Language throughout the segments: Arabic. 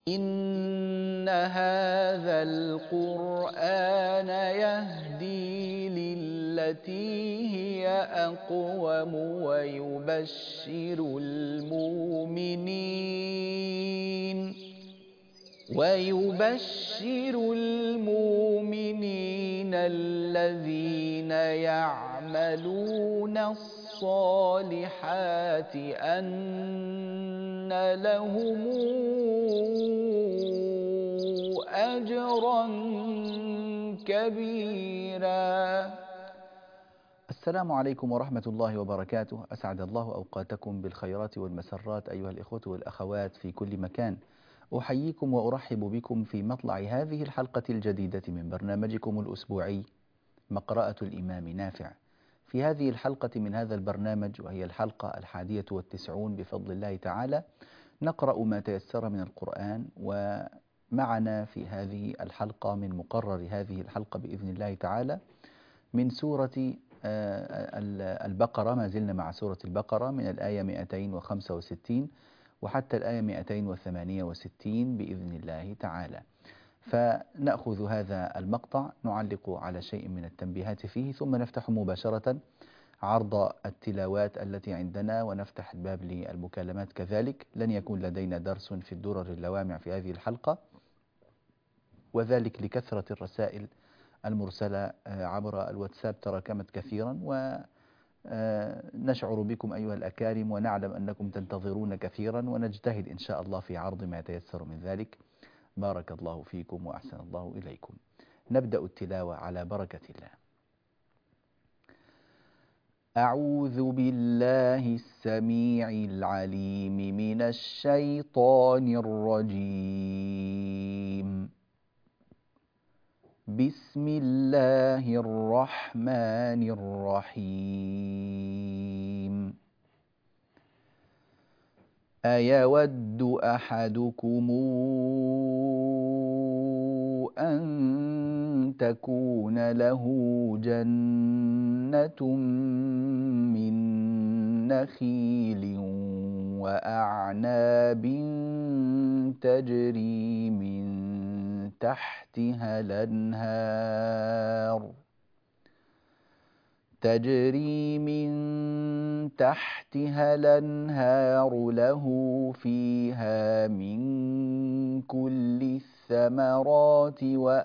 إن هذا القرآن يهدي للتي هي أقوم ويبشر المؤمنين الذين يعملون الصالحات أن لهم أجرا كبيرا. السلام عليكم ورحمة الله وبركاته. أسعد الله أوقاتكم بالخيرات والمسرات أيها الإخوة والأخوات في كل مكان. أحييكم وأرحب بكم في مطلع هذه الحلقة الجديدة من برنامجكم الأسبوعي مقرأة الإمام نافع. في هذه الحلقة من هذا البرنامج، وهي الحلقة 91 بفضل الله تعالى، نقرأ ما تيسر من القرآن. ومعنا في هذه الحلقة من مقرر هذه الحلقة بإذن الله تعالى من سورة البقرة. ما زلنا مع سورة البقرة من الآية 265 وحتى الآية 268 بإذن الله تعالى. فنأخذ هذا المقطع نعلق على شيء من التنبيهات فيه، ثم نفتح مباشرة عرض التلاوات التي عندنا، ونفتح الباب للمكالمات كذلك. لن يكون لدينا درس في الدرر اللوامع في هذه الحلقة، وذلك لكثرة الرسائل المرسلة عبر الواتساب تراكمت كثيرا، ونشعر بكم أيها الأكارم، ونعلم أنكم تنتظرون كثيرا، ونجتهد إن شاء الله في عرض ما يتيسر من ذلك. بارك الله فيكم وأحسن الله إليكم. نبدأ التلاوة على بركة الله. أعوذ بالله السميع العليم من الشيطان الرجيم. بسم الله الرحمن الرحيم. أيود أحدكم أن تكون له جنة من نخيل وأعناب تجري من تحتها الأنهار له فيها من كل الثمرات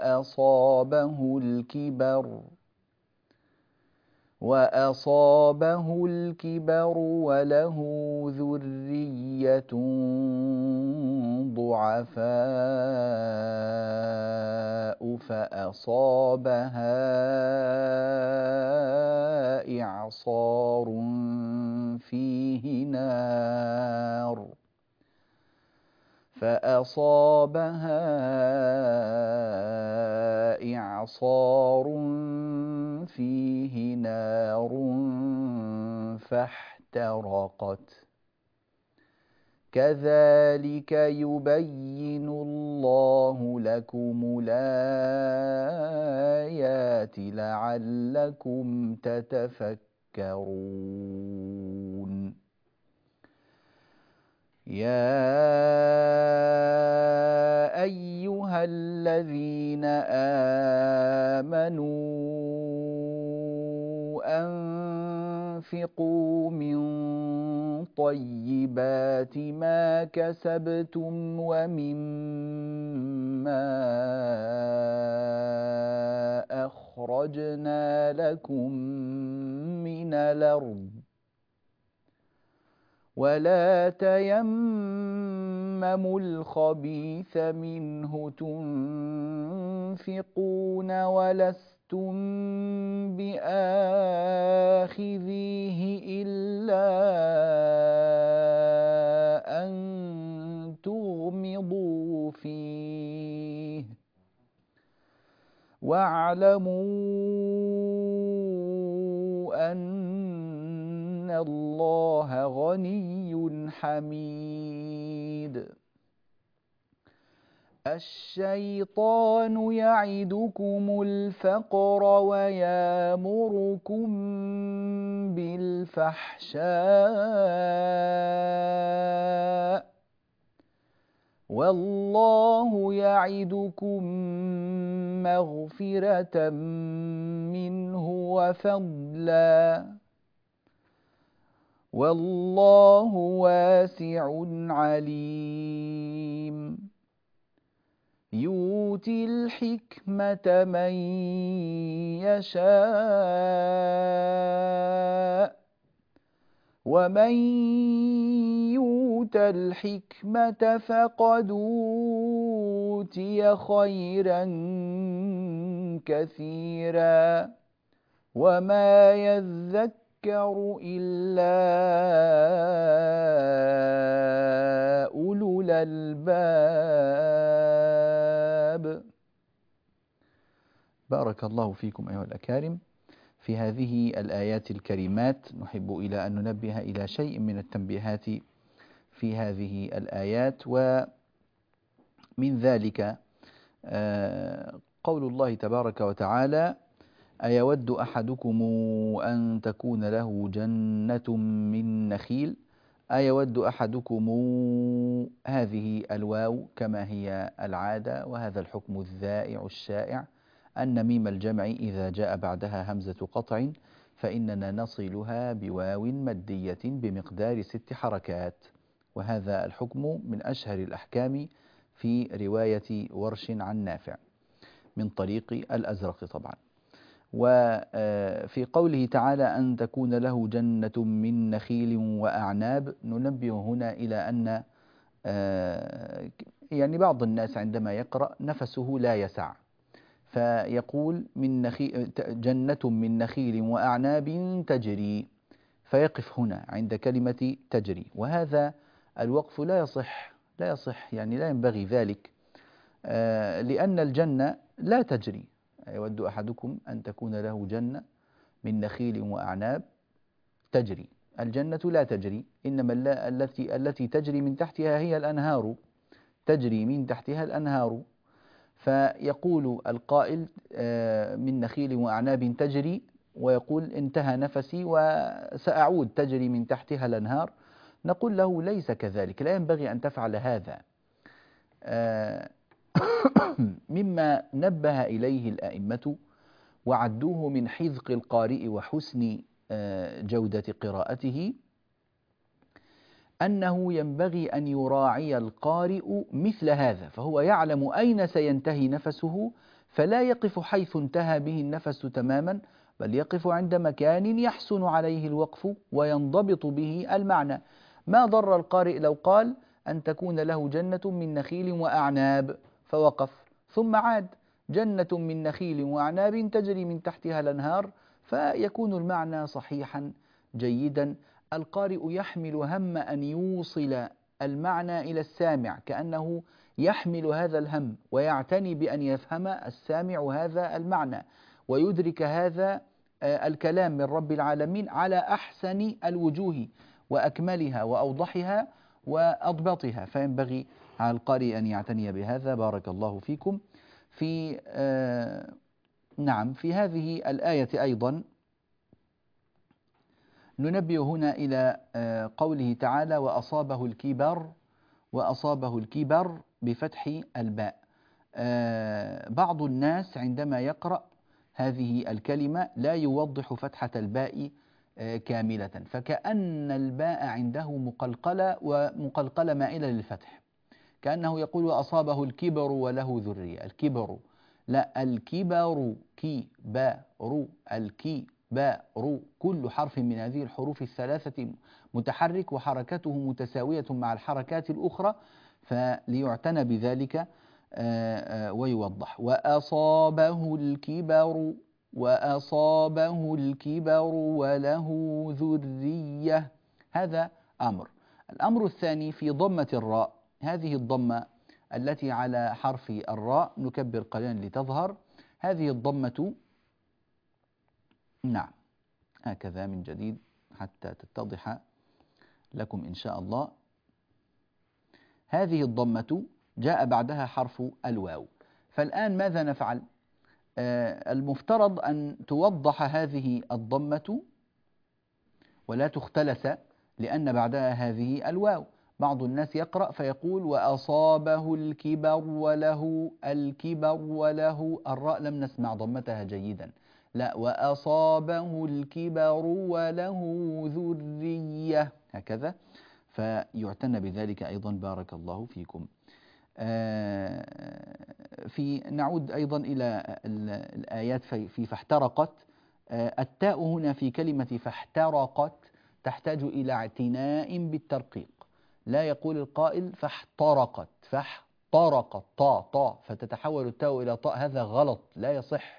وأصابه الكبر وله ذرية ضعفاء فأصابها إعصار فيه نار فاحترقت. كذلك يبين الله لكم الآيات لعلكم تتفكرون. يا أيها الذين آمنوا أنفقوا من طيبات ما كسبتم ومما أخرجنا لكم من الأرض، ولا تيمموا الخبيث منه تنفقون ولستم بآخذيه إلا أن تغمضوا فيه، واعلموا أن الله غني حميد. الشيطان يعدكم الفقر ويامركم بالفحشاء والله يعدكم مغفرة منه وفضلا والله واسع عليم يؤتي الحكمة من يشاء ومن يؤت الحكمة فقد أوتي خيرا كثيرا وما يذكر إلا أولو الألباب. بارك الله فيكم أيها الأكارم. في هذه الآيات الكريمات نحب إلى أن ننبه إلى شيء من التنبيهات في هذه الآيات، ومن ذلك قول الله تبارك وتعالى: أيود أحدكم أن تكون له جنة من نخيل. أيود أحدكم، هذه الواو كما هي العادة، وهذا الحكم الذائع الشائع أن ميم الجمع إذا جاء بعدها همزة قطع فإننا نصلها بواو مدية بمقدار 6 حركات، وهذا الحكم من أشهر الأحكام في رواية ورش عن نافع من طريق الأزرق طبعا. وفي قوله تعالى أن تكون له جنة من نخيل وأعناب، ننبه هنا إلى أن يعني بعض الناس عندما يقرأ نفسه لا يسع، فيقول جنة من نخيل وأعناب تجري، فيقف هنا عند كلمة تجري، وهذا الوقف لا يصح يعني لا ينبغي ذلك، لأن الجنة لا تجري. يود أحدكم أن تكون له جنة من نخيل وأعناب تجري، الجنة لا تجري، إنما التي تجري من تحتها هي الأنهار، تجري من تحتها الأنهار. فيقول القائل من نخيل وأعناب تجري، ويقول انتهى نفسي وسأعود تجري من تحتها الأنهار. نقول له ليس كذلك، لا ينبغي أن تفعل هذا. مما نبه إليه الأئمة وعدوه من حذق القارئ وحسن جودة قراءته أنه ينبغي أن يراعي القارئ مثل هذا، فهو يعلم أين سينتهي نفسه، فلا يقف حيث انتهى به النفس تماما، بل يقف عند مكان يحسن عليه الوقف وينضبط به المعنى. ما ضر القارئ لو قال أن تكون له جنة من نخيل وأعناب فوقف ثم عاد جنة من نخيل وأعناب تجري من تحتها الأنهار، فيكون المعنى صحيحا جيدا. القارئ يحمل هم أن يوصل المعنى إلى السامع، كأنه يحمل هذا الهم ويعتني بأن يفهم السامع هذا المعنى ويدرك هذا الكلام من رب العالمين على أحسن الوجوه وأكملها وأوضحها وأضبطها، فينبغي على القارئ أن يعتني بهذا. بارك الله فيكم. في نعم في هذه الآية أيضا ننبه هنا إلى قوله تعالى وأصابه الكبر بفتح الباء. بعض الناس عندما يقرأ هذه الكلمة لا يوضح فتحة الباء كاملة، فكأن الباء عنده مقلقلة ومقلقلة مائلة للفتح، كأنه يقول وأصابه الكبر وله ذرية. الكبر لا، الكبر كي با رو، الكي با رو، كل حرف من هذه الحروف الثلاثة متحرك وحركته متساوية مع الحركات الأخرى، فليعتنى بذلك ويوضح. وأصابه الكبر وله ذرية، هذا أمر. الأمر الثاني في ضمة الراء، هذه الضمة التي على حرف الراء، نكبر قليلا لتظهر هذه الضمة، نعم هكذا من جديد حتى تتضح لكم إن شاء الله. هذه الضمة جاء بعدها حرف الواو، فالآن ماذا نفعل؟ المفترض أن توضح هذه الضمة ولا تختلس، لأن بعدها هذه الواو، بعض الناس يقرأ فيقول وأصابه الكبر وله الراء لم نسمع ضمتها جيدا، لا، وأصابه الكبر وله ذرية هكذا، فيعتنى بذلك أيضا. بارك الله فيكم. نعود أيضا إلى الآيات في فاحترقت. التاء هنا في كلمة فاحترقت تحتاج إلى اعتناء بالترقيق. لا يقول القائل فاحترقت طاء فتتحول التاء إلى طاء، هذا غلط لا يصح.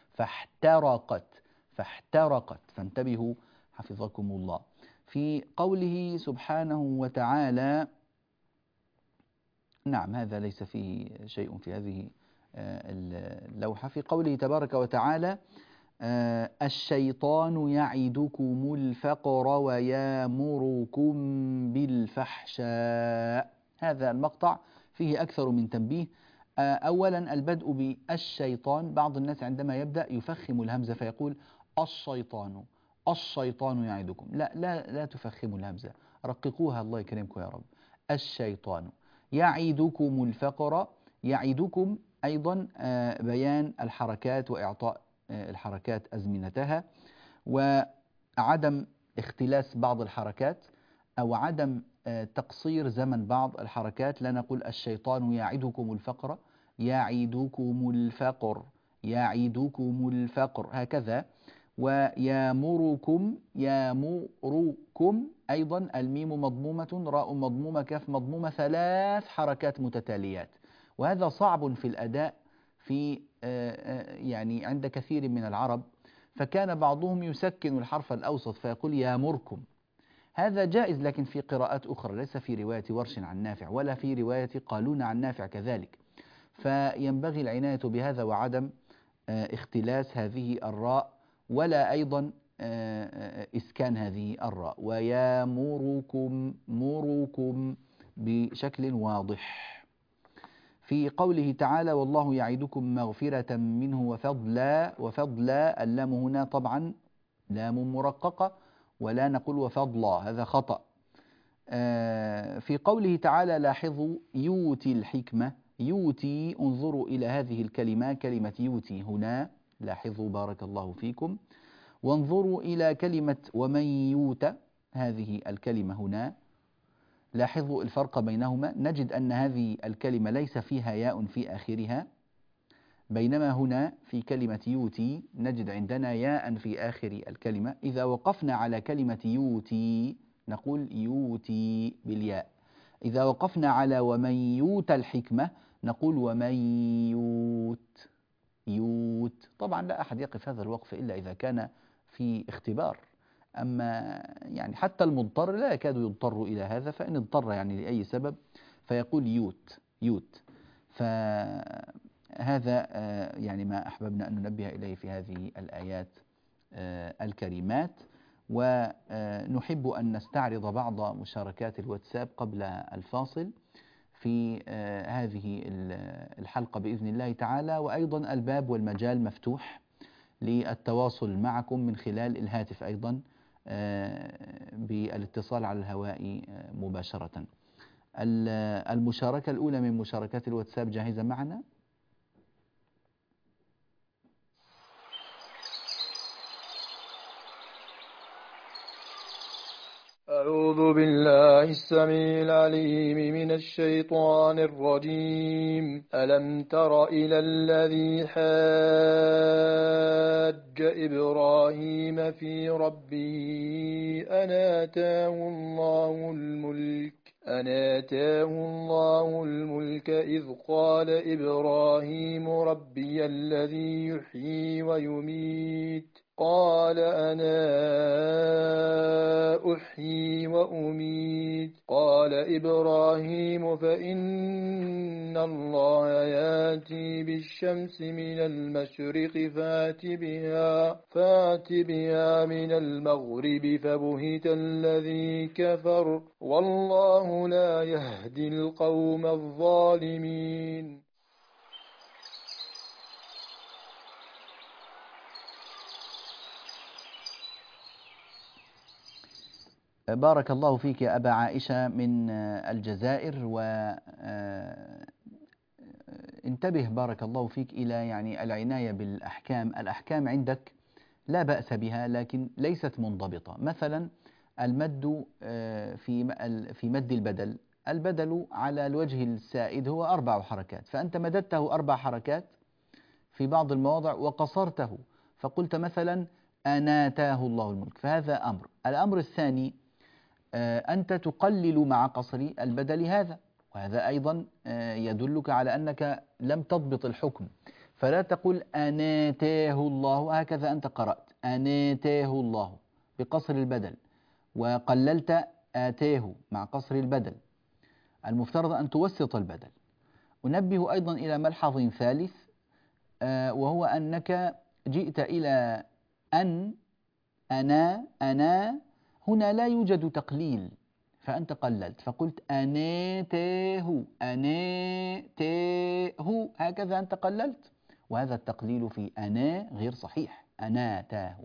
فاحترقت فانتبهوا حفظكم الله. في قوله سبحانه وتعالى، نعم هذا ليس فيه شيء في هذه اللوحة. في قوله تبارك وتعالى الشيطان يعدكم الفقر ويامركم بالفحشاء. هذا المقطع فيه أكثر من تنبيه. أولا البدء بالشيطان، بعض الناس عندما يبدأ يفخم الهمزة فيقول الشيطان يعدكم. لا تفخموا الهمزة، رققوها الله يكرمكم يا رب. الشيطان يعدكم الفقر، يعدكم أيضا بيان الحركات وإعطاء الحركات أزمنتها، وعدم اختلاس بعض الحركات أو عدم تقصير زمن بعض الحركات. لا نقول الشيطان يعدكم الفقر، يعدكم الفقر هكذا. ويامركم أيضا الميم مضمومة، راء مضمومة، كاف مضمومة، 3 حركات متتاليات، وهذا صعب في الأداء في يعني عند كثير من العرب، فكان بعضهم يسكن الحرف الأوسط فيقول يامركم. هذا جائز لكن في قراءات أخرى، ليس في رواية ورش عن نافع ولا في رواية قالون عن نافع كذلك، فينبغي العناية بهذا وعدم اختلاس هذه الراء، ولا أيضا إسكان هذه الراء. مركم بشكل واضح. في قوله تعالى والله يعدكم مغفرة منه وفضلا، اللام هنا طبعا لام مرققة ولا نقول وفضلا، هذا خطأ. في قوله تعالى لاحظوا يؤتي الحكمة، يؤتي، انظروا إلى هذه الكلمة، كلمة يؤتي هنا، لاحظوا بارك الله فيكم، وانظروا إلى كلمة ومن يؤت، هذه الكلمة هنا، لاحظوا الفرق بينهما. نجد أن هذه الكلمة ليس فيها ياء في آخرها، بينما هنا في كلمة يؤتي نجد عندنا ياء في آخر الكلمة. إذا وقفنا على كلمة يؤتي نقول يؤتي بالياء، إذا وقفنا على ومن يؤت الحكمة نقول ومن يؤت. طبعا لا أحد يقف هذا الوقف إلا إذا كان في اختبار، أما يعني حتى المضطر لا يكاد يضطر إلى هذا، فإن اضطر يعني لأي سبب فيقول يوت. فهذا يعني ما أحببنا أن ننبه إليه في هذه الآيات الكريمات. ونحب أن نستعرض بعض مشاركات الواتساب قبل الفاصل في هذه الحلقة بإذن الله تعالى، وأيضا الباب والمجال مفتوح للتواصل معكم من خلال الهاتف أيضا بالاتصال على الهواء مباشرة. المشاركة الأولى من مشاركات الواتساب جاهزة معنا؟ أعوذ بالله السميع العليم من الشيطان الرجيم. ألم تر إلى الذي حاج إبراهيم في ربه أن آتاه الله الملك إذ قال إبراهيم ربي الذي يحيي ويميت قال أنا أحيي وأميت قال إبراهيم فإن الله يأتي بالشمس من المشرق فات بها من المغرب فبهت الذي كفر والله لا يهدي القوم الظالمين. بارك الله فيك يا أبا عائشة من الجزائر. انتبه بارك الله فيك إلى يعني العناية بالأحكام. الأحكام عندك لا بأس بها لكن ليست منضبطة. مثلا المد في مد البدل، البدل على الوجه السائد هو 4 حركات، فأنت مددته 4 حركات في بعض المواضع وقصرته، فقلت مثلا أناتاه الله الملك، فهذا أمر. الأمر الثاني أنت تقلل مع قصر البدل هذا، وهذا أيضا يدلك على أنك لم تضبط الحكم. فلا تقول أناتاه الله هكذا أنت قرأت أناتاه الله بقصر البدل، وقللت آتاه مع قصر البدل. المفترض أن توسط البدل. أنبه أيضا إلى ملحظ ثالث، وهو أنك جئت إلى أن أنا هنا لا يوجد تقليل، فأنت قللت فقلت أناتاه هكذا أنت قللت، وهذا التقليل في أنا غير صحيح. أناتاه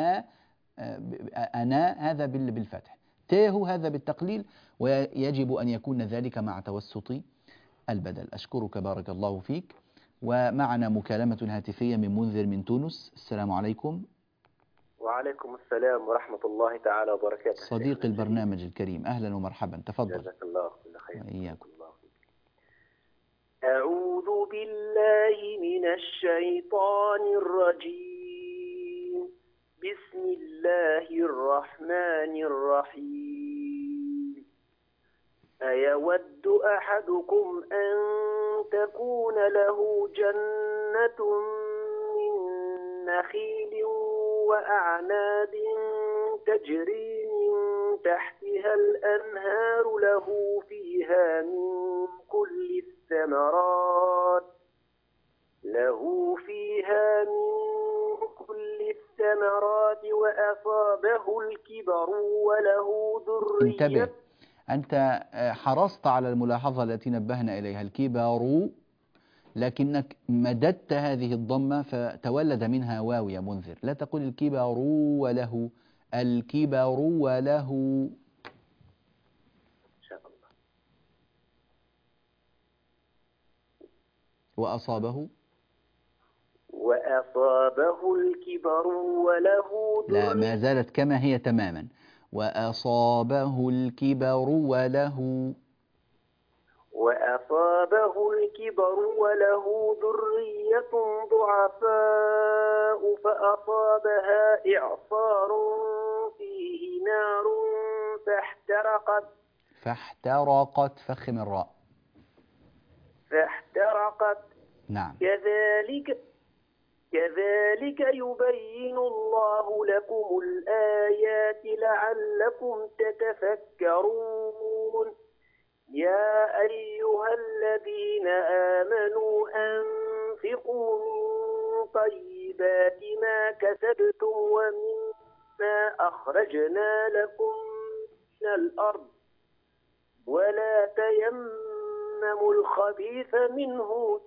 أنا هذا بالفتح، تاه هذا بالتقليل، ويجب أن يكون ذلك مع توسط البدل. أشكرك بارك الله فيك. ومعنا مكالمة هاتفية من منذر من تونس. السلام عليكم. وعليكم السلام ورحمة الله تعالى وبركاته. صديق البرنامج الكريم، أهلا ومرحبا، تفضل. جزاك الله كل خير. وإياكم. أعوذ بالله من الشيطان الرجيم. بسم الله الرحمن الرحيم. أيود أحدكم أن تكون له جنة من نخيل وأعناب تجري من تحتها الأنهار له فيها من كل الثمرات وأصابه الكبر وله ذرية. انتبه، أنت حرصت على الملاحظة التي نبهنا إليها، الكبر، لكنك مددت هذه الضمة فتولد منها واو يا منذر. لا تقول الكبر وله، الكبر وله. إن شاء الله. وأصابه الكبر وله لا، ما زالت كما هي تماما. وأصابه الكبر وله ذرية ضعفاء فأصابها إعصار فيه نار فاحترقت فخم الراء. نعم. كذلك يبين الله لكم الآيات لعلكم تتفكرون. يا أيها الذين آمنوا أنفقوا من طيبات ما كسبتم ومما أخرجنا لكم من الأرض ولا تيمموا الخبيث منه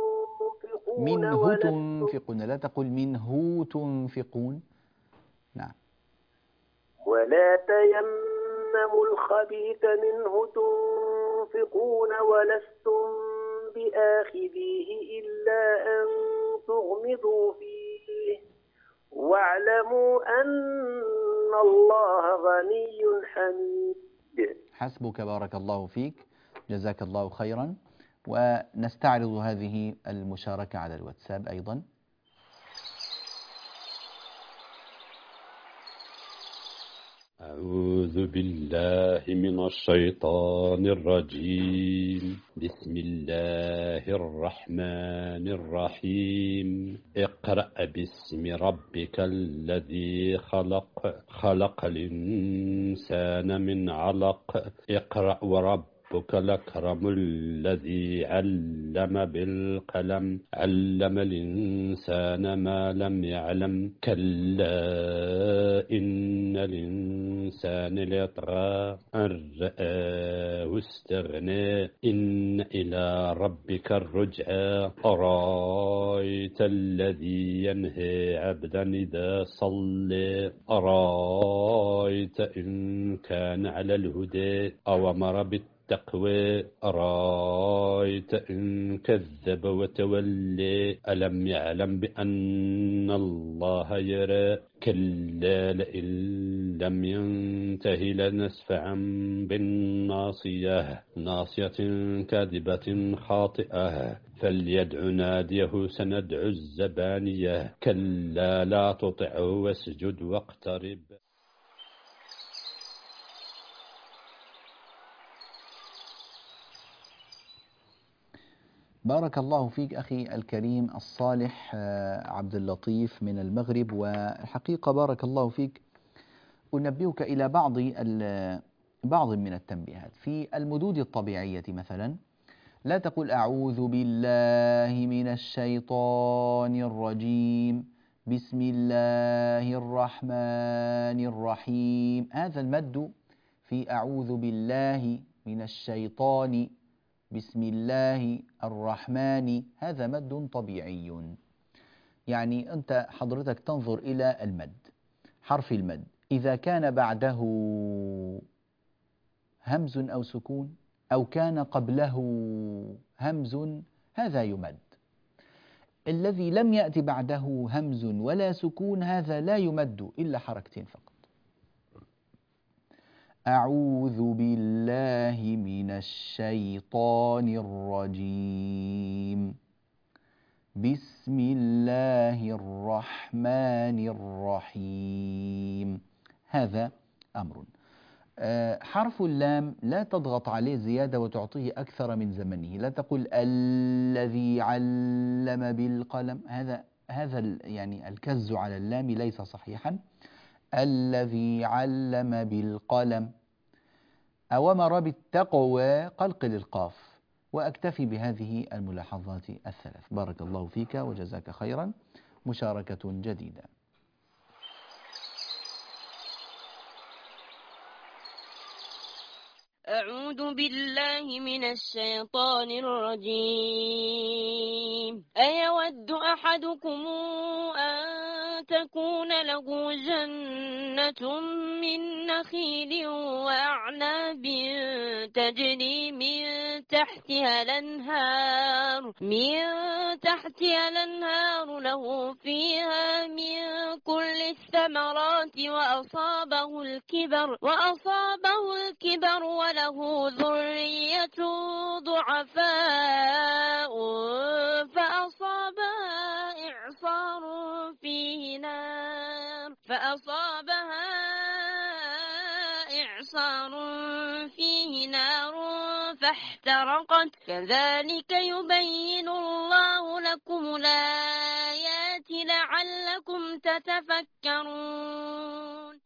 تنفقون، لا تقل منه تنفقون. نعم. ولا تيمموا الخبيث منه تنفقون ولستم بآخذيه إلا أن تغمضوا فيه واعلموا أن الله غني حميد. حسبك بارك الله فيك، جزاك الله خيرا. ونستعرض هذه المشاركة على الواتساب أيضا. أعوذ بالله من الشيطان الرجيم. بسم الله الرحمن الرحيم. اقرأ باسم ربك الذي خلق الإنسان من علق. اقرأ وربك وربك الأكرم الذي علم بالقلم علم الإنسان ما لم يعلم كلا إن الإنسان ليطغى أن رآه استغنى إن إلى ربك الرجعى أرأيت الذي ينهى عبدا إذا صلى أرأيت إن كان على الهدى أو أمر بالتقوى أرأيت إن كذب وتولى ألم يعلم بأن الله يرى كلا لئن لم ينته لنسفعا بالناصية ناصية كاذبة خاطئة فليدع ناديه سندع الزبانية كلا لا تطعه واسجد واقترب. بارك الله فيك أخي الكريم الصالح عبد اللطيف من المغرب. والحقيقة بارك الله فيك، أنبهك إلى بعض من التنبيهات في المدود الطبيعية. مثلا لا تقل أعوذ بالله من الشيطان الرجيم بسم الله الرحمن الرحيم. هذا المد في أعوذ بالله من الشيطان بسم الله الرحمن هذا مد طبيعي. يعني أنت حضرتك تنظر إلى المد، حرف المد إذا كان بعده همز أو سكون أو كان قبله همز هذا يمد. الذي لم يأتي بعده همز ولا سكون هذا لا يمد إلا حركتين فقط. أعوذ بالله من الشيطان الرجيم بسم الله الرحمن الرحيم. هذا أمر. حرف اللام لا تضغط عليه زيادة وتعطيه أكثر من زمنه. لا تقول الذي علم بالقلم، هذا يعني الكز على اللام ليس صحيحا. الذي علم بالقلم. أوامر بالتقوى قلقل القاف. وأكتفي بهذه الملاحظات الثلاث. بارك الله فيك وجزاك خيرا. مشاركة جديدة. أعوذ بالله من الشيطان الرجيم. أيود أحدكم أن تكون له جنة من نخيل وأعناب تجري من تحتها الأنهار له فيها من كل الثمرات وأصابه الكبر وله ذرية ضعفاء فأصابها إعصار فيه نار فاحترقت. كذلك يبين الله لكم الآيات لعلكم تتفكرون.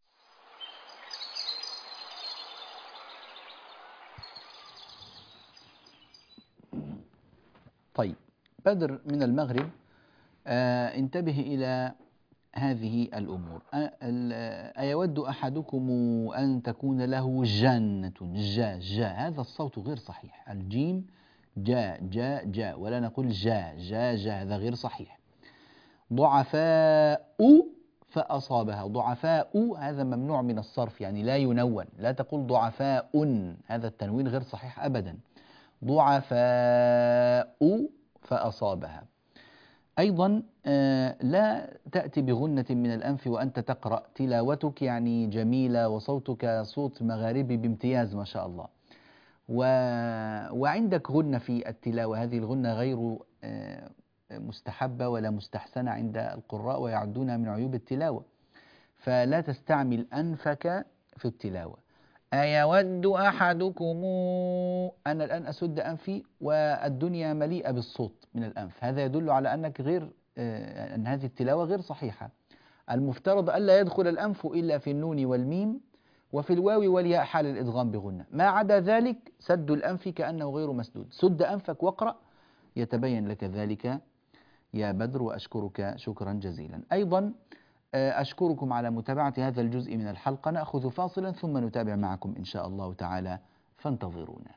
طيب، بدر من المغرب انتبه إلى هذه الأمور. أيود أحدكم أن تكون له جنة جا هذا الصوت غير صحيح. الجيم جا ولا نقول جا هذا غير صحيح. ضعفاء فأصابها. ضعفاء هذا ممنوع من الصرف، يعني لا ينون. لا تقول ضعفاء، هذا التنوين غير صحيح أبدا. ضعفاء فأصابها. أيضا لا تأتي بغنة من الأنف وأنت تقرأ. تلاوتك يعني جميلة وصوتك صوت مغاربي بامتياز ما شاء الله. وعندك غنة في التلاوة. هذه الغنة غير مستحبة ولا مستحسنة عند القراء ويعدونها من عيوب التلاوة. فلا تستعمل أنفك في التلاوة. أيود أحدكم، أنا الآن أسد أنفي والدنيا مليئة بالصوت من الأنف. هذا يدل على أنك أن هذه التلاوة غير صحيحة. المفترض ألا يدخل الأنف إلا في النون والميم وفي الواو والياء حال الإدغام بغنة. ما عدا ذلك سد الأنف كأنه غير مسدود. سد أنفك واقرأ يتبين لك ذلك يا بدر، وأشكرك شكرا جزيلا. أيضا أشكركم على متابعة هذا الجزء من الحلقة. نأخذ فاصلا ثم نتابع معكم إن شاء الله تعالى، فانتظرونا.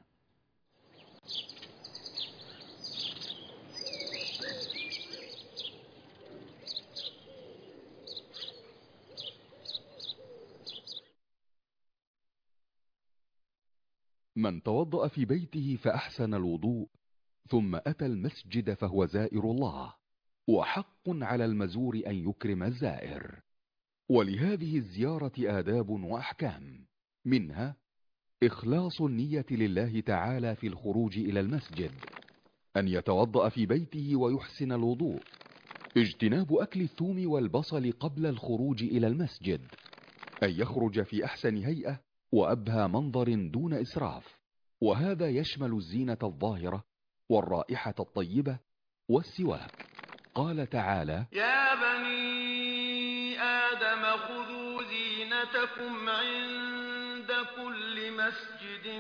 من توضأ في بيته فأحسن الوضوء ثم أتى المسجد فهو زائر الله، وحق على المزور أن يكرم الزائر. ولهذه الزيارة آداب وأحكام، منها إخلاص النية لله تعالى في الخروج إلى المسجد، أن يتوضأ في بيته ويحسن الوضوء، اجتناب أكل الثوم والبصل قبل الخروج إلى المسجد، أن يخرج في أحسن هيئة وأبهى منظر دون إسراف، وهذا يشمل الزينة الظاهرة والرائحة الطيبة والسواك. قال تعالى: يا بني آدم خذوا زينتكم عند كل مسجد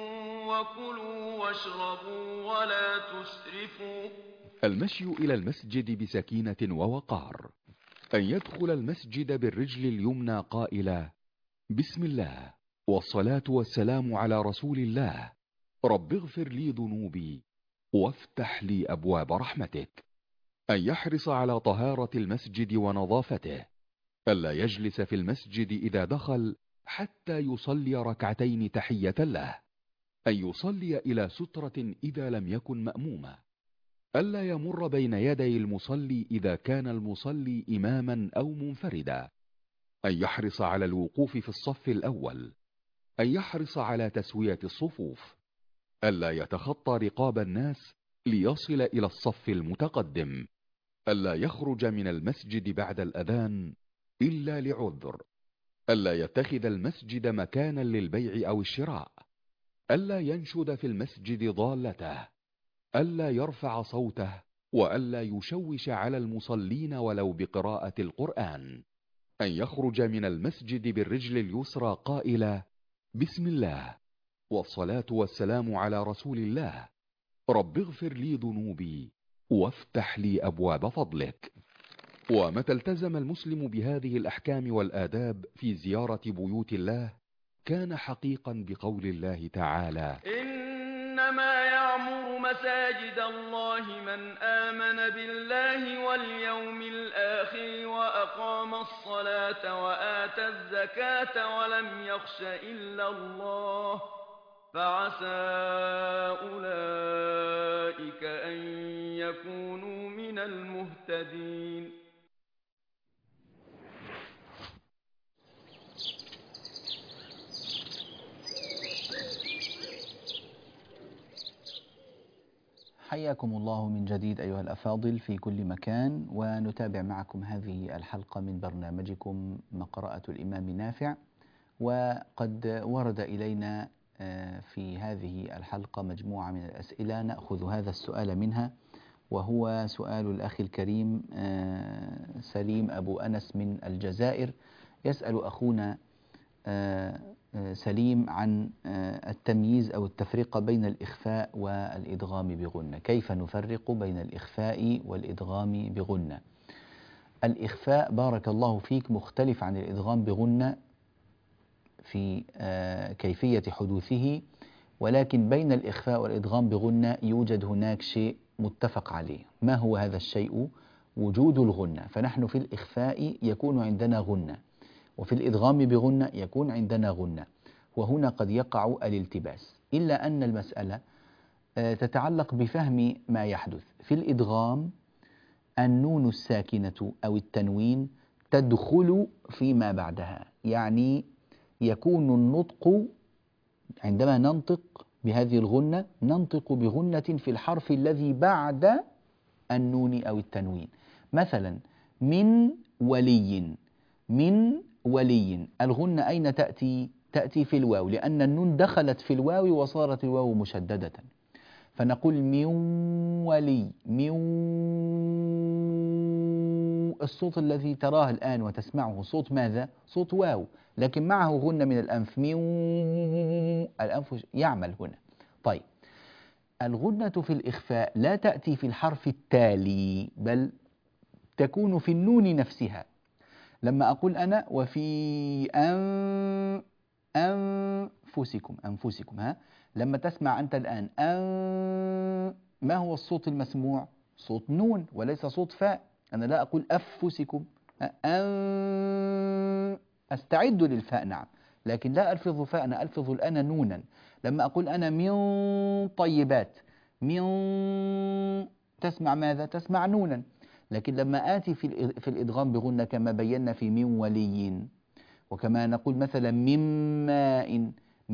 وكلوا واشربوا ولا تسرفوا. المشي إلى المسجد بسكينة ووقار، أن يدخل المسجد بالرجل اليمنى قائلا: بسم الله والصلاة والسلام على رسول الله، رب اغفر لي ذنوبي وافتح لي أبواب رحمتك. أن يحرص على طهارة المسجد ونظافته، ألا يجلس في المسجد إذا دخل حتى يصلي ركعتين تحية له، أن يصلي إلى سترة إذا لم يكن مأموما، ألا يمر بين يدي المصلي إذا كان المصلي إماما أو منفردا، أن يحرص على الوقوف في الصف الأول، أن يحرص على تسوية الصفوف، ألا يتخطى رقاب الناس ليصل إلى الصف المتقدم، ألا يخرج من المسجد بعد الأذان إلا لعذر، ألا يتخذ المسجد مكانا للبيع أو الشراء، ألا ينشد في المسجد ضالته، ألا يرفع صوته، وألا يشوش على المصلين ولو بقراءة القرآن، أن يخرج من المسجد بالرجل اليسرى قائلا: بسم الله والصلاة والسلام على رسول الله، رب اغفر لي ذنوبي وافتح لي أبواب فضلك. ومتى التزم المسلم بهذه الأحكام والآداب في زيارة بيوت الله، كان حقيقا بقول الله تعالى: إنما يعمر مساجد الله من آمن بالله واليوم الآخر وأقام الصلاة وآتى الزكاة ولم يخش إلا الله، فعسى أولئك أن يكونوا من المهتدين. حياكم الله من جديد أيها الأفاضل في كل مكان، ونتابع معكم هذه الحلقة من برنامجكم مقرأة الإمام نافع. وقد ورد إلينا في هذه الحلقة مجموعة من الأسئلة، نأخذ هذا السؤال منها، وهو سؤال الأخ الكريم سليم أبو أنس من الجزائر. يسأل أخونا سليم عن التمييز أو التفرقة بين الإخفاء والإدغام بغنة. كيف نفرق بين الإخفاء والإدغام بغنة؟ الإخفاء بارك الله فيك مختلف عن الإدغام بغنة في كيفية حدوثه، ولكن بين الإخفاء والإدغام بغنة يوجد هناك شيء متفق عليه. ما هو هذا الشيء؟ وجود الغنة. فنحن في الإخفاء يكون عندنا غنة، وفي الإدغام بغنة يكون عندنا غنة، وهنا قد يقع الالتباس، إلا أن المسألة تتعلق بفهم ما يحدث. في الإدغام النون الساكنة أو التنوين تدخل فيما بعدها، يعني يكون النطق عندما ننطق بهذه الغنة ننطق بغنة في الحرف الذي بعد النون أو التنوين. مثلا من ولي، من ولي، الغنة أين تأتي؟ تأتي في الواو، لأن النون دخلت في الواو وصارت الواو مشددة، فنقول من ولي، من الصوت الذي تراه الآن وتسمعه صوت ماذا؟ صوت واو، لكن معه غنة من الأنف، ميو، الأنف يعمل هنا. طيب، الغنة في الإخفاء لا تأتي في الحرف التالي، بل تكون في النون نفسها. لما أقول أنا وفي أنفسكم ها، لما تسمع أنت الآن ما هو الصوت المسموع؟ صوت نون وليس صوت فاء. أنا لا أقول أفسكم، أستعد للفاء نعم، لكن لا ألفظ فاء، أنا ألفظ الآن نونا. لما أقول أنا من طيبات، من، تسمع ماذا؟ تسمع نونا. لكن لما آتي في الإدغام بغنة كما بينا في من ولي، وكما نقول مثلا من ماء،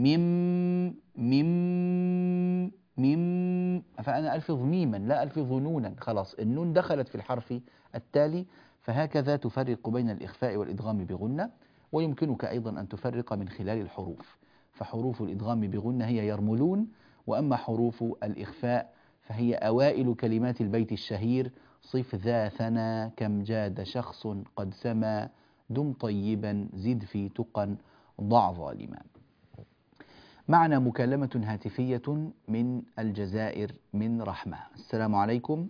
ميم، فأنا ألفظ ميما لا ألفظ نونا، خلاص النون دخلت في الحرف التالي. فهكذا تفرق بين الإخفاء والإدغام بغنة. ويمكنك أيضا أن تفرق من خلال الحروف، فحروف الإدغام بغنة هي يرملون، وأما حروف الإخفاء فهي أوائل كلمات البيت الشهير: صف ذا ثنى، كم جاد شخص قد سما، دم طيبا، زد في تقى، ضع ظالما. معنا مكالمة هاتفية من الجزائر من رحمة. السلام عليكم.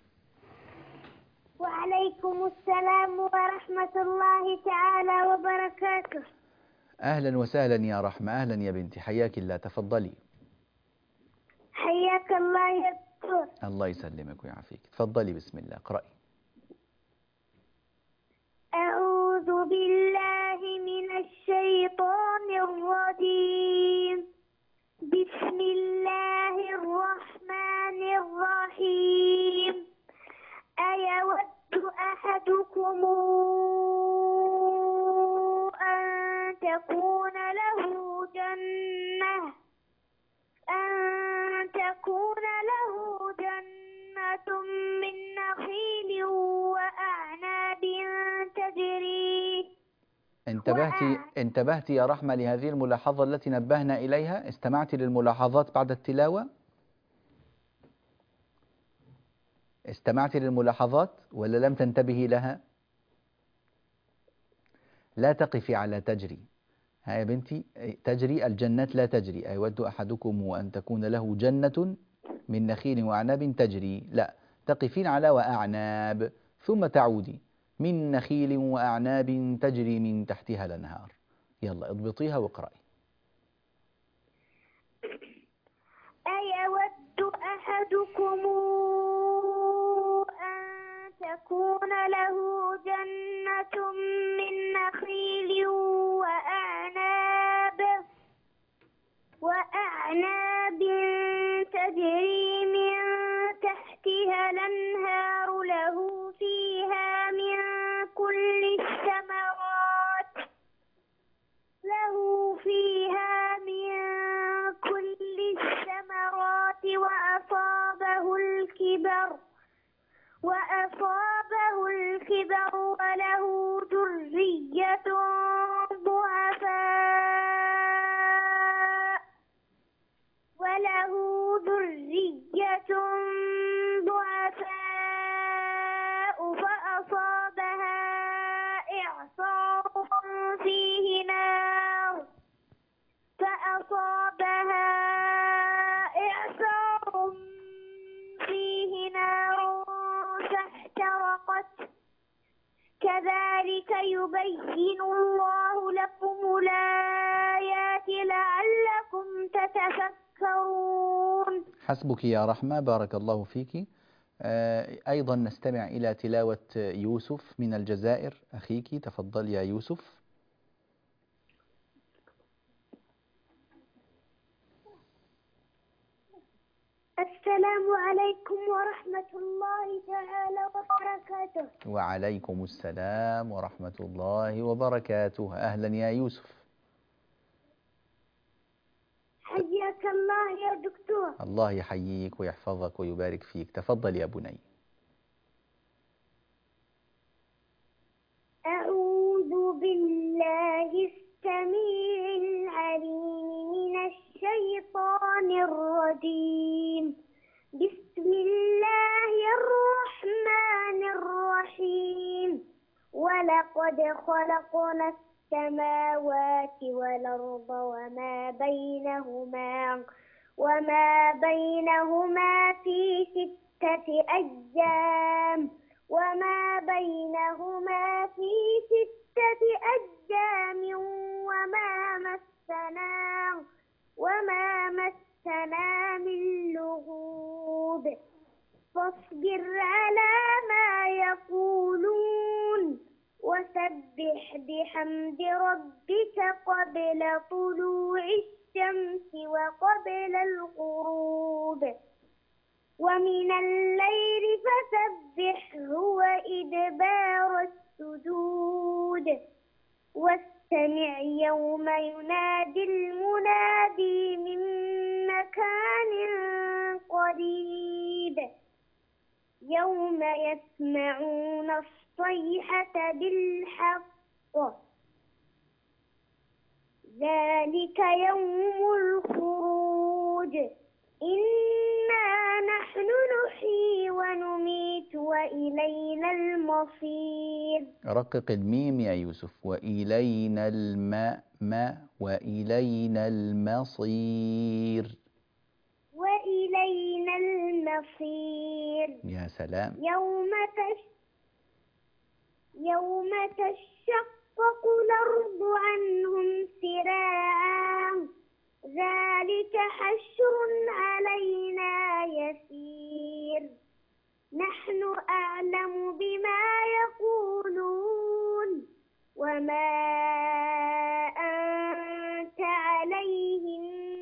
وعليكم السلام ورحمة الله تعالى وبركاته. أهلا وسهلا يا رحمة، أهلا يا بنتي، حياك الله، تفضلي. حياك الله يا دكتور. الله يسلمك ويعافيك، تفضلي بسم الله اقرأي. أعوذ بالله من الشيطان الرجيم. بسم الله الرحمن الرحيم. أيود أحدكم أن تكون له جنة من نخيل وأعناب تجري. انتبهتي يا رحمة لهذه الملاحظة التي نبهنا إليها؟ استمعت للملاحظات بعد التلاوة؟ استمعت للملاحظات ولا لم تنتبهي لها؟ لا تقفي على تجري، ها يا بنتي، تجري الجنات لا تجري. أيود أحدكم أن تكون له جنة من نخيل وأعناب تجري، لا، تقفين على وأعناب ثم تعودي من نخيل وأعناب تجري من تحتها الأنهار. يلا اضبطيها واقرأي. أيود أحدكم أن تكون له جنة من نخيل وأعناب تجري من تحتها الأنهار له فيها من كل الثمرات وأصابه الكبر وله ذرية ضعفاء فأصابها إعصار فيه نار فاحترقت. كذلك يبين الله لكم الآيات لعلكم تتفكرون. حسبك يا رحمة، بارك الله فيك. أيضا نستمع إلى تلاوة يوسف من الجزائر، أخيك، تفضل يا يوسف. السلام عليكم ورحمة الله تعالى وبركاته. وعليكم السلام ورحمة الله وبركاته، أهلا يا يوسف. حياك الله يا دكتور. الله يحييك ويحفظك ويبارك فيك، تفضل يا بني. أعوذ بالله السميع العليم من الشيطان الرجيم. بسم الله الرحمن الرحيم. ولقد خلقنا السماوات والأرض وما بينهما في 6 أيام وما مسنا من لغوب فاصبر على ما يقولون وسبح بحمد ربك قبل طلوع الشمس وقبل الغروب ومن الليل فسبحه وإدبار السجود واستمع يوم ينادي المنادي من مكان قريب يوم يسمعون الصيحة بالحق ذلك يوم الخروج إنا نحن نحيي ونميت وإلينا المصير. رقق الميم يا يوسف. وإلينا وإلينا المصير. وإلينا المصير. يا سلام. يوم تشقق الأرض عنهم سراعا ذلك حشر علينا يسير نحن أعلم بما يقولون وما أنت عليهم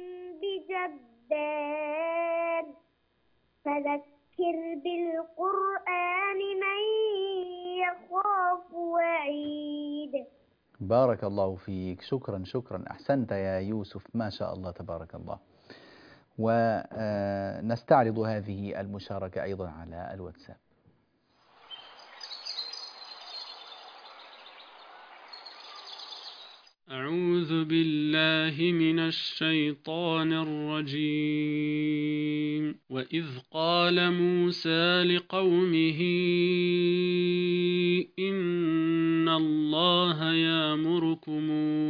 بجبار فذكر بالقرآن من يخاف وعيد. بارك الله فيك. شكرا أحسنت يا يوسف ما شاء الله تبارك الله. ونستعرض هذه المشاركة أيضا على الواتساب. أعوذ بالله من الشيطان الرجيم. وإذ قال موسى لقومه إن الله يأمركم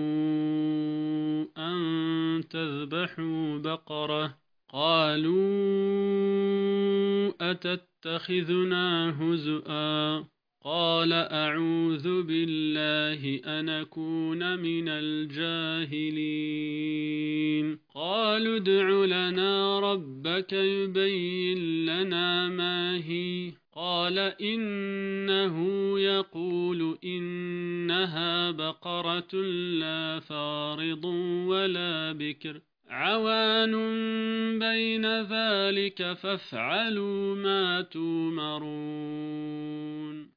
أن تذبحوا بقرة قالوا أتتخذنا هزؤا قال أعوذ بالله أن أكون من الجاهلين. قالوا ادع لنا ربك يبين لنا ما هي قال إنه يقول إنها بقرة لا فارض ولا بكر عوان بين ذلك فافعلوا ما تؤمرون.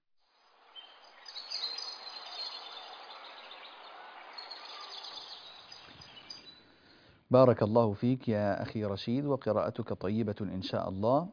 بارك الله فيك يا أخي رشيد وقراءتك طيبة إن شاء الله.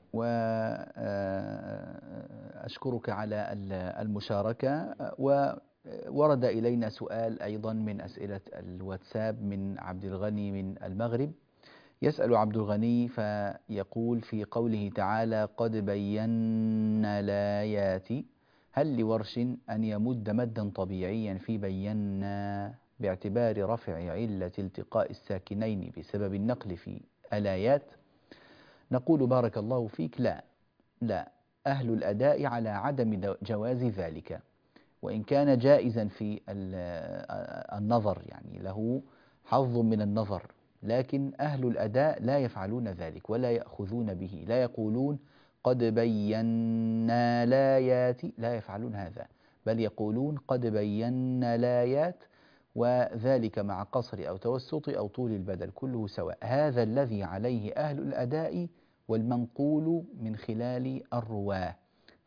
وأشكرك على المشاركة. وورد إلينا سؤال أيضا من أسئلة الواتساب من عبد الغني من المغرب. يسأل عبد الغني فيقول في قوله تعالى قد بينا الآيات هل لورش أن يمد مدا طبيعيا في بينا باعتبار رفع علة التقاء الساكنين بسبب النقل في الآيات؟ نقول بارك الله فيك لا أهل الأداء على عدم جواز ذلك، وإن كان جائزا في النظر يعني له حظ من النظر، لكن أهل الأداء لا يفعلون ذلك ولا يأخذون به، لا يقولون قد بينا الآيات، لا يفعلون هذا، بل يقولون قد بينا الآيات، وذلك مع قصر أو توسط أو طول البدل كله سواء. هذا الذي عليه أهل الأداء والمنقول من خلال الرواة،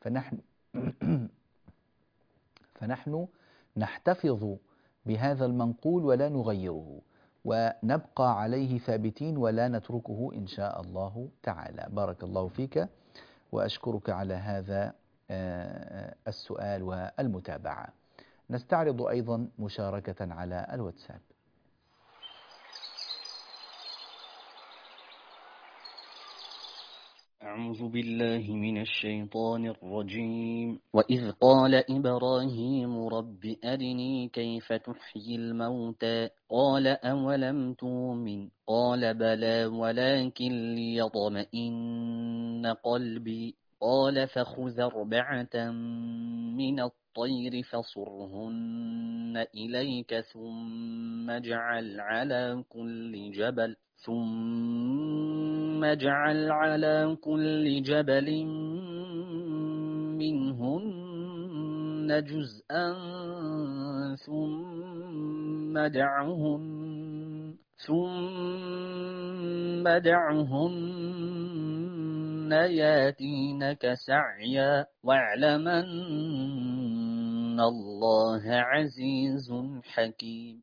فنحن نحتفظ بهذا المنقول ولا نغيره ونبقى عليه ثابتين ولا نتركه إن شاء الله تعالى. بارك الله فيك وأشكرك على هذا السؤال والمتابعة. نستعرض أيضا مشاركة على الواتساب. أعوذ بالله من الشيطان الرجيم. وإذ قال إبراهيم رب أرني كيف تحيي الموتى قال أولم تؤمن قال بلى ولكن ليطمئن قلبي قال فخذ 4 من الطير فصرهن إليك ثم اجعل على كل جبل منهن جزءا ثم دعهن ياتينك سعيا واعلم أن الله عزيز حكيم.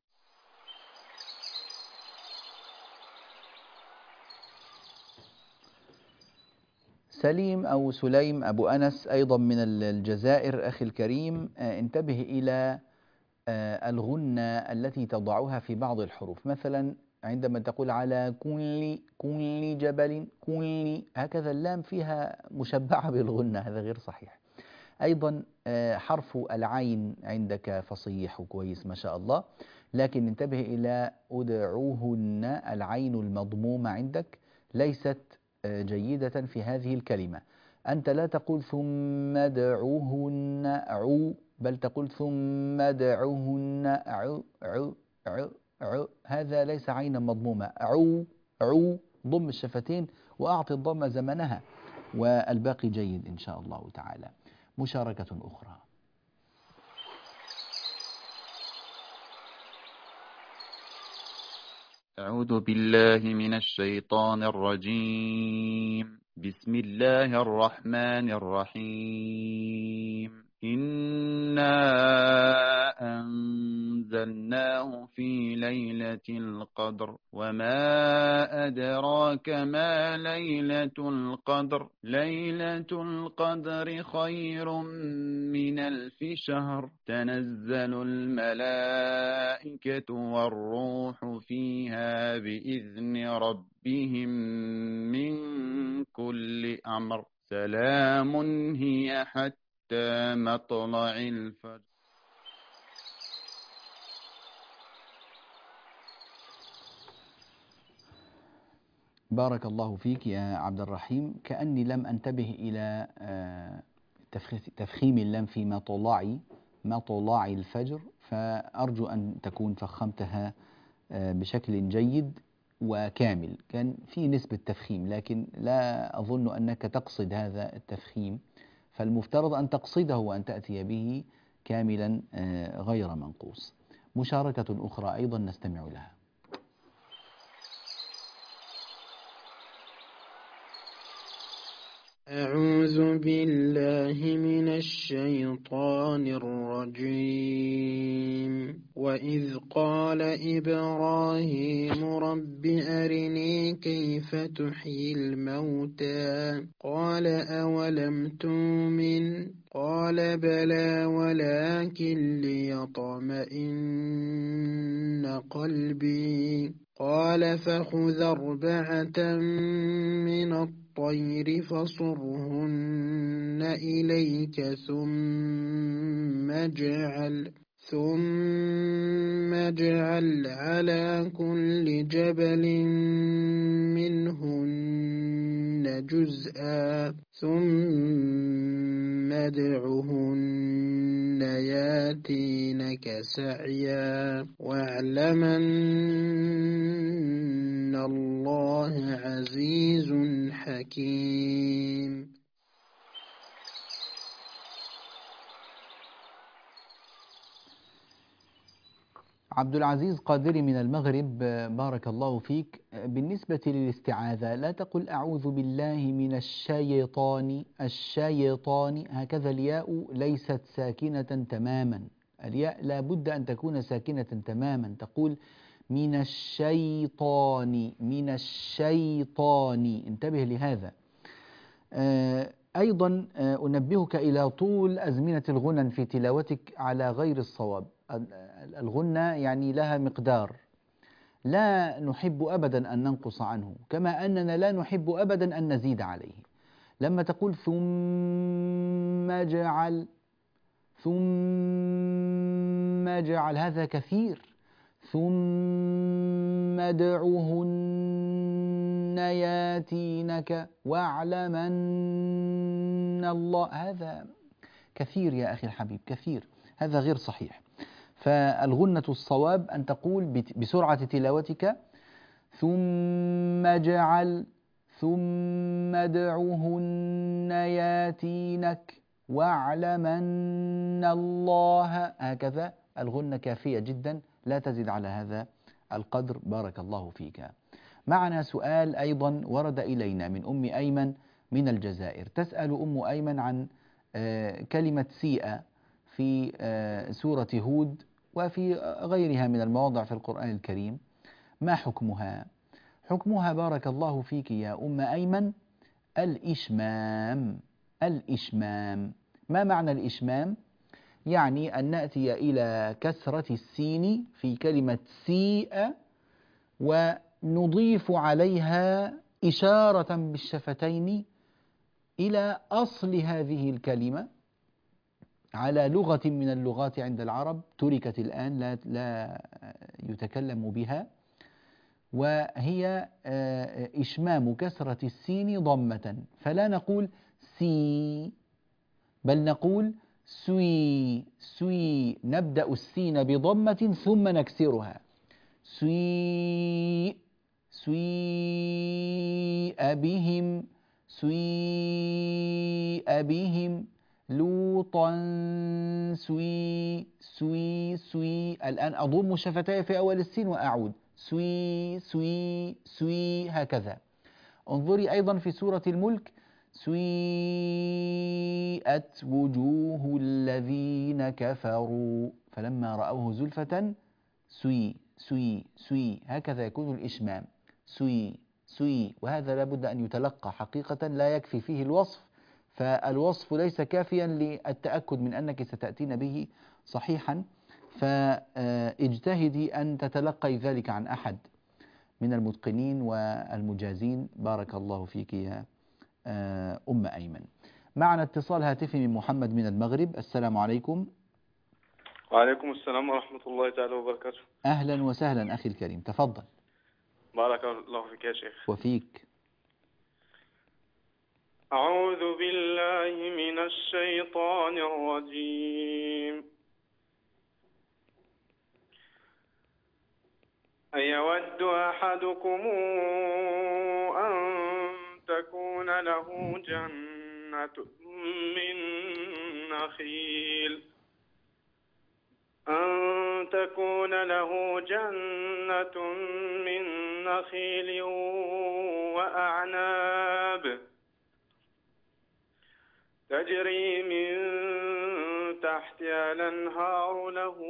سليم أو سليم أبو أنس أيضا من الجزائر أخي الكريم، انتبه إلى الغنة التي تضعها في بعض الحروف، مثلا عندما تقول على كل جبل هكذا اللام فيها مشبعة بالغنة، هذا غير صحيح. أيضا حرف العين عندك فصيح وكويس ما شاء الله، لكن انتبه إلى أدعوهن، العين المضمومة عندك ليست جيدة في هذه الكلمة. أنت لا تقول ثم ادعوهن عو، بل تقول ثم ادعوهن عو، هذا ليس عينا مضمومة. عو، ضم الشفتين وأعطي الضم زمنها، والباقي جيد إن شاء الله تعالى. مشاركة أخرى. أعوذ بالله من الشيطان الرجيم. بسم الله الرحمن الرحيم. إنا أنزلناه في ليلة القدر وما أدراك ما ليلة القدر. ليلة القدر خير من 1000 شهر. تنزل الملائكة والروح فيها بإذن ربهم من كل أمر. سلام هي حتى مطلع الفجر. بارك الله فيك يا عبد الرحيم. كأني لم أنتبه إلى تفخيم اللام في مطلع الفجر، فأرجو أن تكون فخمتها بشكل جيد وكامل. كان في نسبة تفخيم، لكن لا أظن أنك تقصد هذا التفخيم، فالمفترض أن تقصده وأن تأتي به كاملا غير منقوص. مشاركة أخرى أيضا نستمع لها. أعوذ بالله من الشيطان الرجيم. وإذ قال إبراهيم رب أرني كيف تحيي الموتى قال أولم تؤمن قال بلى ولكن ليطمئن قلبي قال فخذ 4 من الطير فصرهن إليك ثم اجعل على كل جبل منهن جزءا ثم ادعهن ياتينك سعيا واعلم أن الله عزيز حكيم. عبد العزيز قادري من المغرب، بارك الله فيك. بالنسبة للاستعاذة لا تقل أعوذ بالله من الشيطان، هكذا الياء ليست ساكنة تماما، الياء لا بد أن تكون ساكنة تماما. تقول من الشيطان، انتبه لهذا. أيضا أنبهك إلى طول أزمنة الغنن في تلاوتك على غير الصواب. الغنة يعني لها مقدار، لا نحب أبدا أن ننقص عنه، كما أننا لا نحب أبدا أن نزيد عليه. لما تقول ثم اجعل، ثم اجعل، هذا كثير. ثم ادعهن ياتينك واعلمن الله، هذا كثير يا أخي الحبيب، كثير، هذا غير صحيح. فالغنة الصواب أن تقول بسرعة تلاوتك ثم اجعل، ثم ادعهن ياتينك واعلمن الله، هكذا الغنة كافية جدا، لا تزد على هذا القدر. بارك الله فيك. معنا سؤال أيضا ورد إلينا من أم أيمن من الجزائر. تسأل أم أيمن عن كلمة سيئة في سورة هود وفي غيرها من المواضع في القرآن الكريم، ما حكمها؟ حكمها بارك الله فيك يا أم أيمن الإشمام. الإشمام، ما معنى الإشمام؟ يعني أن نأتي إلى كسرة السين في كلمة سيئة ونضيف عليها إشارة بالشفتين إلى أصل هذه الكلمة على لغة من اللغات عند العرب تركت الآن لا يتكلم بها، وهي إشمام كسرة السين ضمة، فلا نقول سي بل نقول سوي. سوي، نبدأ السين بضمة ثم نكسرها. سوي، سوي بهم، سوي بهم لوطا، سوي سوي سوي. الآن أضم شفتي في أول السين وأعود سوي سوي سوي، هكذا. انظري أيضا في سورة الملك سويئت وجوه الذين كفروا فلما رأوه زلفة سوي سوي سوي، هكذا يكون الإشمام سوي سوي. وهذا لابد أن يتلقى حقيقة، لا يكفي فيه الوصف، فالوصف ليس كافيا للتأكد من أنك ستأتين به صحيحا، فاجتهدي أن تتلقي ذلك عن أحد من المتقنين والمجازين. بارك الله فيك يا أم أيمن. معنا اتصال هاتفي من محمد من المغرب. السلام عليكم. وعليكم السلام ورحمة الله تعالى وبركاته. أهلا وسهلا أخي الكريم، تفضل. بارك الله فيك يا شيخ. وفيك. أعوذ بالله من الشيطان الرجيم. أيود أحدكم أن تكون له جنة من نخيل وأعناب تجري من تحتها الأنهار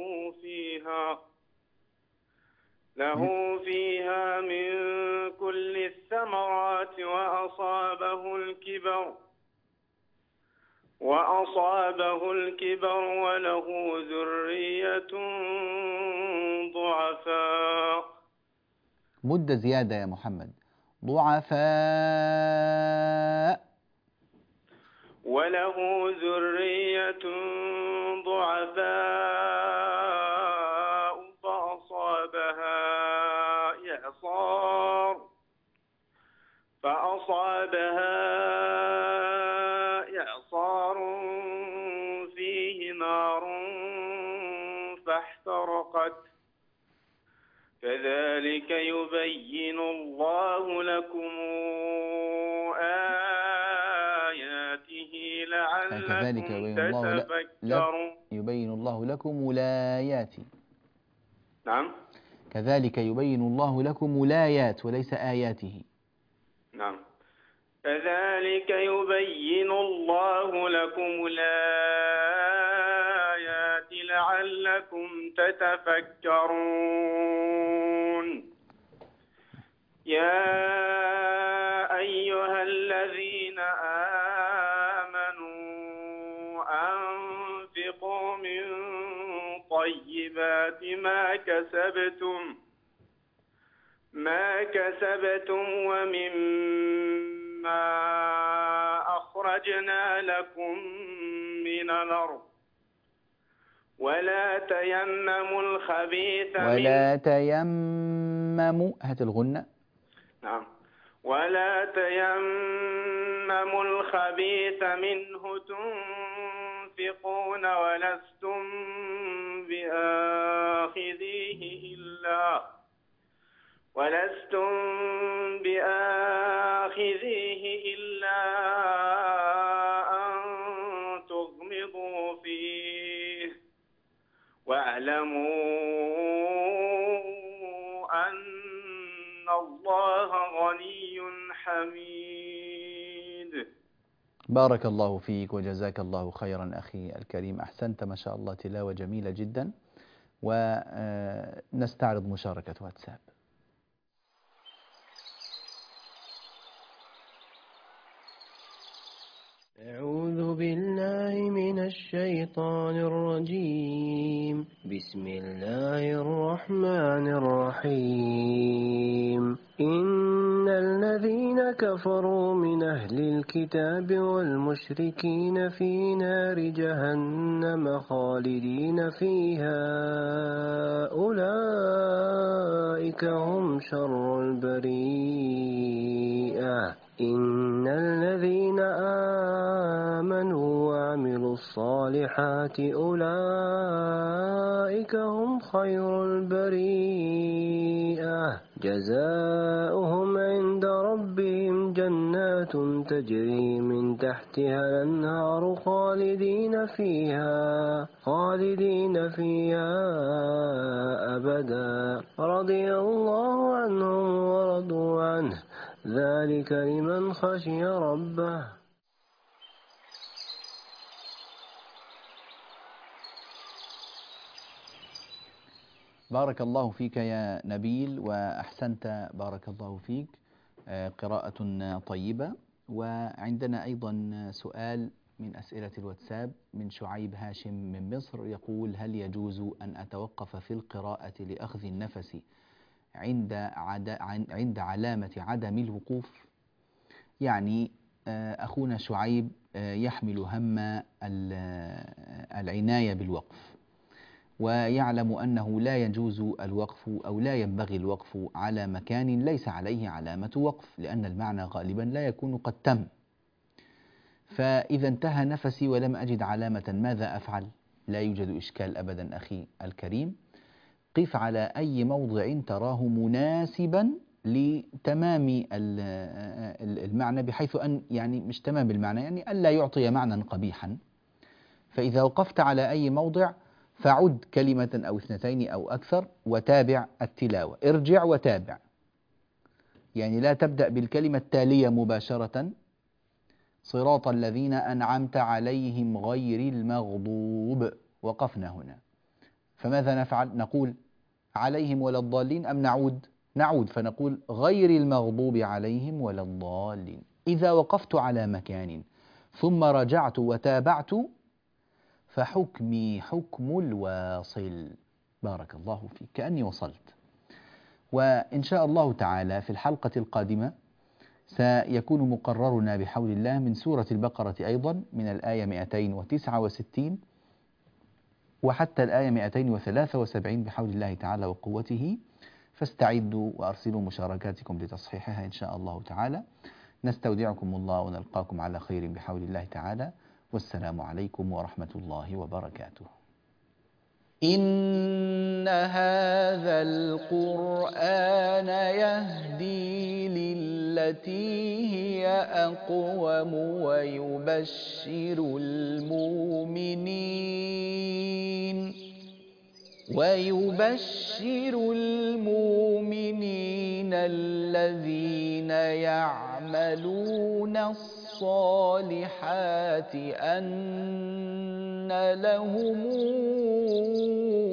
له فيها من كل الثمرات وأصابه الكبر وله ذرية ضعفاء. مدة زيادة يا محمد. ضعفاء. وله ذرية ضعفاء فأصابها إعصار فيه نار فاحترقت. كذلك يبين الله لكم آياته لعلكم تتفكرون. يبين الله لكم الآيات. نعم. كذلك يبين الله لكم الآيات وليس آياته. نعم. كذلك يبين الله لكم الآيات لعلكم تتفكرون. يا أيها الذين آمنوا أنفقوا من طيبات ما كسبتم ومما أخرجنا لكم من الأرض ولا تيمموا الخبيث ولا تيمموا، هات الغنة. نعم. ولا تيمموا الخبيث منه تنفقون ولستم بآخذيه إلا أن تغمضوا فيه واعلموا أن الله غني حميد. بارك الله فيك وجزاك الله خيرا أخي الكريم، أحسنت ما شاء الله، تلاوة جميلة جدا. ونستعرض مشاركة واتساب. أعوذ بالله من الشيطان الرجيم. بسم الله الرحمن الرحيم. إن الذين كفروا من أهل الكتاب والمشركين في نار جهنم خالدين فيها أولئك هم شر البريئة. إن الذين آمنوا وعملوا الصالحات أولئك هم خير البريئة. جزاؤهم عند ربهم جنات تجري من تحتها الأنهار خالدين فيها أبدا. رضي الله عنهم ورضوا عنه، ذلك لمن خشي ربه. بارك الله فيك يا نبيل وأحسنت، بارك الله فيك. قراءة طيبة. وعندنا أيضا سؤال من أسئلة الواتساب من شعيب هاشم من مصر، يقول: هل يجوز أن أتوقف في القراءة لأخذ النفس عند علامة عدم الوقوف؟ يعني أخونا شعيب يحمل هم العناية بالوقف، ويعلم أنه لا يجوز الوقف أو لا ينبغي الوقف على مكان ليس عليه علامة وقف، لأن المعنى غالبا لا يكون قد تم. فإذا انتهى نفسي ولم أجد علامة ماذا أفعل؟ لا يوجد إشكال أبدا أخي الكريم، قف على أي موضع تراه مناسبا لتمام المعنى، بحيث أن يعني مش تمام المعنى، يعني ألا يعطي معنى قبيحا. فإذا وقفت على أي موضع فعد كلمة أو اثنتين أو أكثر وتابع التلاوة، ارجع وتابع، يعني لا تبدأ بالكلمة التالية مباشرة: صراط الذين أنعمت عليهم غير المغضوب. وقفنا هنا، فماذا نفعل؟ نقول عليهم ولا الضالين أم نعود فنقول غير المغضوب عليهم ولا الضالين. إذا وقفت على مكان ثم رجعت وتابعت فحكمي حكم الواصل. بارك الله فيك، كأني وصلت. وإن شاء الله تعالى في الحلقة القادمة سيكون مقررنا بحول الله من سورة البقرة أيضا، من الآية 269 وحتى الآية 273 بحول الله تعالى وقوته. فاستعدوا وأرسلوا مشاركاتكم لتصحيحها إن شاء الله تعالى. نستودعكم الله ونلقاكم على خير بحول الله تعالى، والسلام عليكم ورحمة الله وبركاته. إن هذا القرآن يهدي للتي هي أقوم ويبشر المؤمنين الذين يعملون الصالحات أن لهم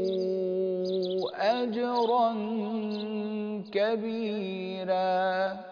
أجرا كبيرا.